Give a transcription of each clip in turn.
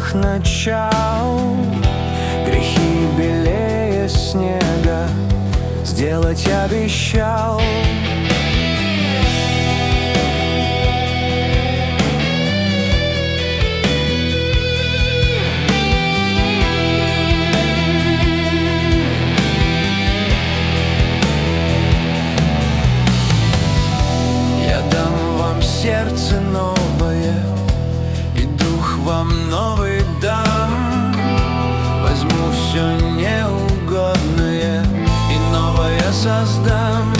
новых начал. Грехи белее снега сделать обещал. Сердце новое, и дух вам новый дам. Возьму все неугодное и новое создам.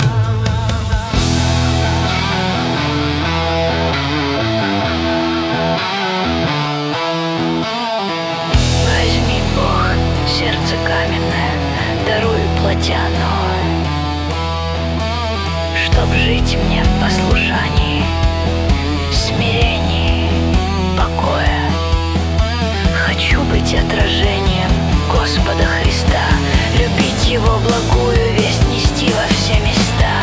Возьми, Бог, сердце каменное, даруй плоть оно, чтоб жить мне в послушании, смирении, покоя. Хочу быть отражением Господа Христа, любить Его благую весть нести во все места.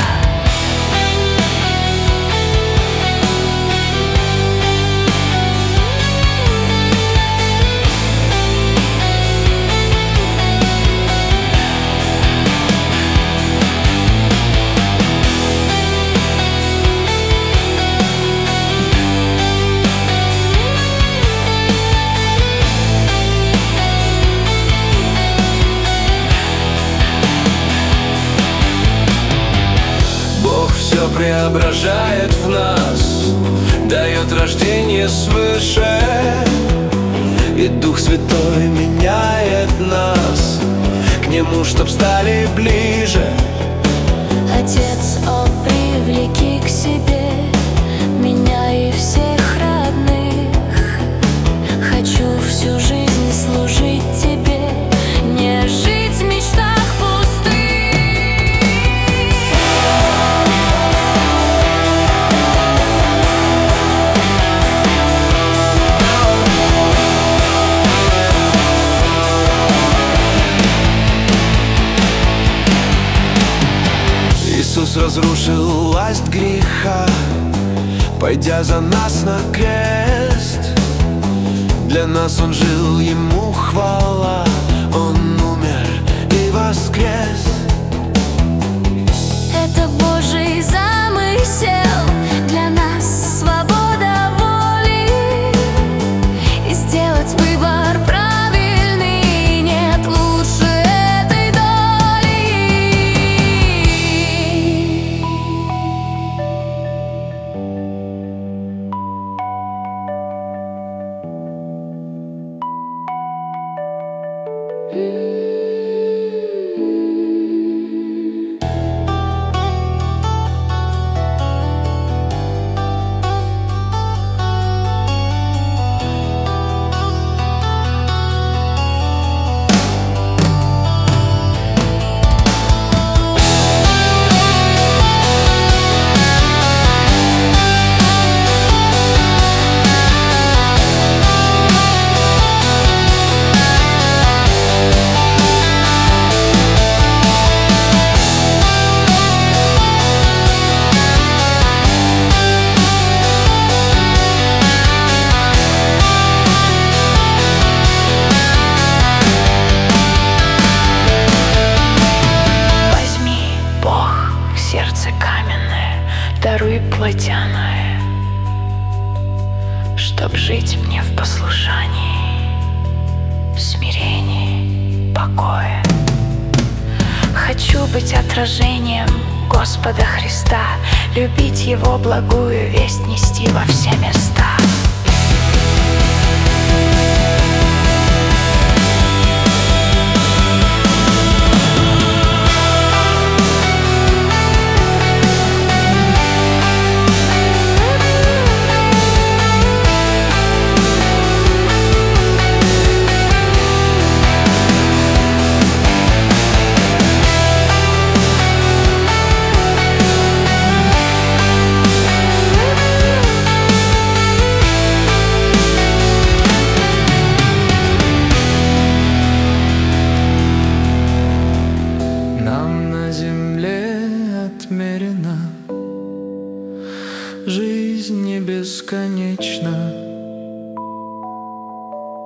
Все преображает в нас, дает рождение свыше, и Дух Святой меняет нас к Нему, чтоб стали ближе. Отец, о, привлеки к себе меня и всех родных. Хочу всю жизнь служить Тебе, не жить в мечтах пустых. Иисус разрушил власть греха, пойдя за нас на крест. Для нас Он жил, Ему хвала, Он умер и воскрес. Это Божий замысел, для нас свобода воли, и сделать выбор правильный нет лучше этой доли. Даруй плоть оное, чтоб жить мне в послушании, смирении, покое. Хочу быть отражением Господа Христа, любить Его благую весть нести во все места. Жизнь не бесконечна.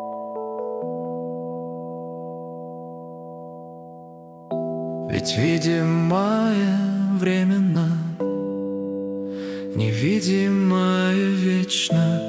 Ведь видимое временно, невидимое вечно.